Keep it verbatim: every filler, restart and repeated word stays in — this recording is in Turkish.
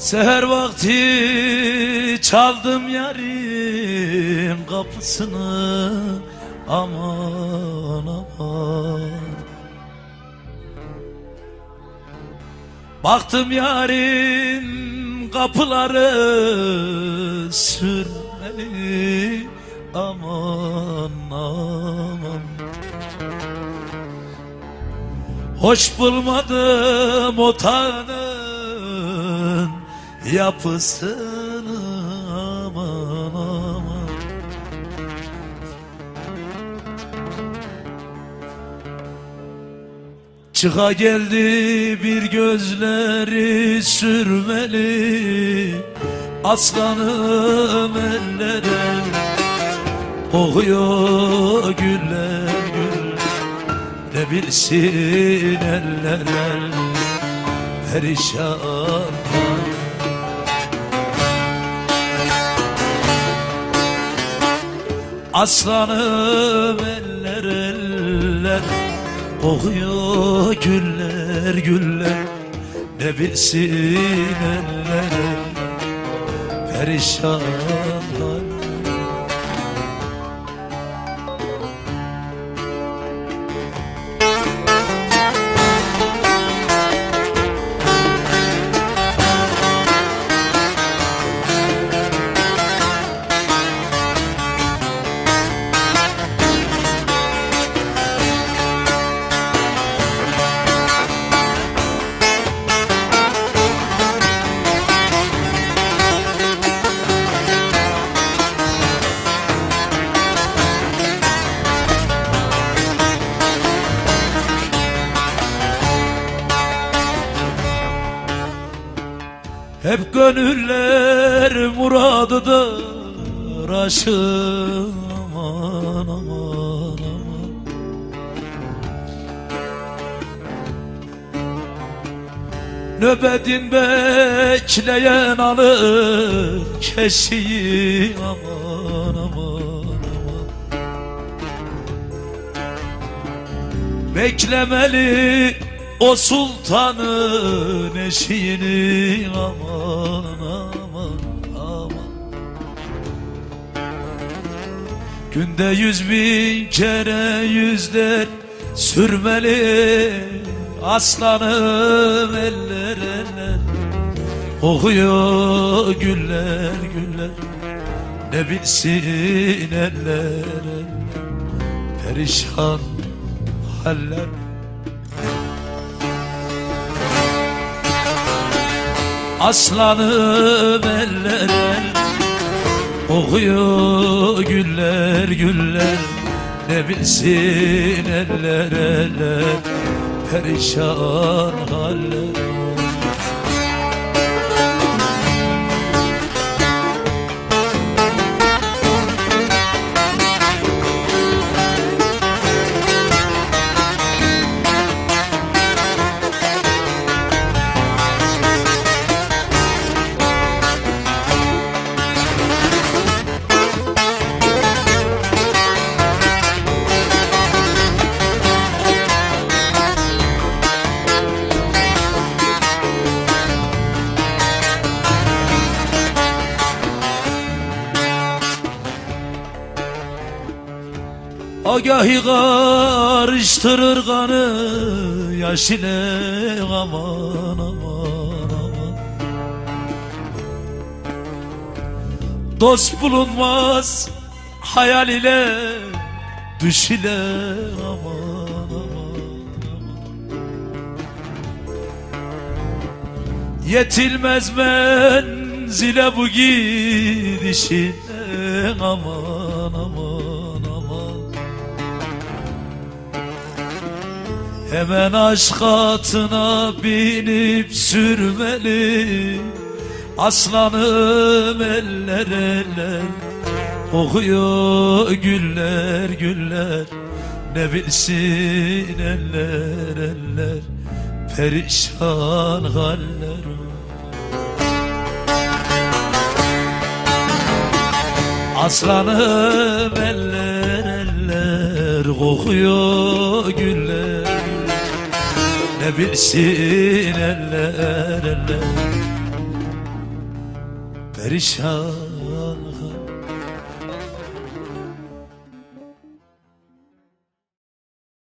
Seher vakti çaldım yarim kapısını, aman aman. Baktım yarim kapıları sürmeli, aman aman. Hoş bulmadım otağının yapısını, aman aman. Çıka geldi bir gözleri sürmeli, aslanım ellere kokuyor güller güller. Ne bilsin eller el perişan. Aslanım eller eller kokuyor güller güller. Ne bilsin eller el perişan. Hep gönüller muradıdır aşığım, aman aman aman. Nöbetin bekleyen alır keşiği, aman aman aman. Beklemeli o sultanın eşiğini, aman aman aman. Günde yüz bin kere yüzler sürmeli, aslanım eller eller kokuyor güller güller. Ne bilsin eller eller perişan haller. Aslanım eller eller kokuyor güller güller. Ne bilsin eller eller perişan haller. Agahı karıştırır kanı yaş ile, aman aman aman. Dost bulunmaz hayal ile, düş ile, aman aman aman. Yetilmez menzile bu gidişin, aman aman. Hemen aşk atına binip sürmeli, aslanım eller eller kokuyor güller güller. Ne bilsin eller eller perişan haller. Aslanım eller eller kokuyor güller. Ne bilsin eller eller perişan